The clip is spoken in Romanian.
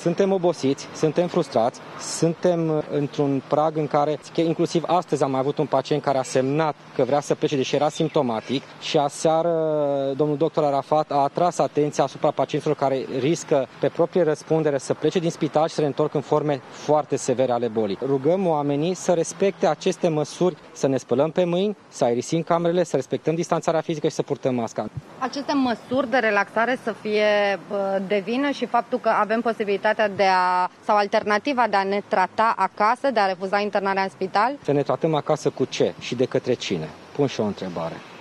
Suntem obosiți, suntem frustrați, suntem într-un prag în care, inclusiv astăzi am avut un pacient care a semnat că vrea să plece, deși era simptomatic, și aseară domnul doctor Arafat a atras atenția asupra pacienților care riscă pe proprie răspundere să plece din spital și să se întorc în forme foarte severe ale bolii. Rugăm oamenii să respecte aceste măsuri, să ne spălăm pe mâini, să aerisim camerele, să respectăm distanțarea fizică și să purtăm masca. Aceste măsuri de relaxare să fie de vină și faptul că avem posibilitatea sau alternativa de a ne trata acasă, de a refuza internarea în spital? Să ne tratăm acasă cu ce și de către cine? Pun și o întrebare.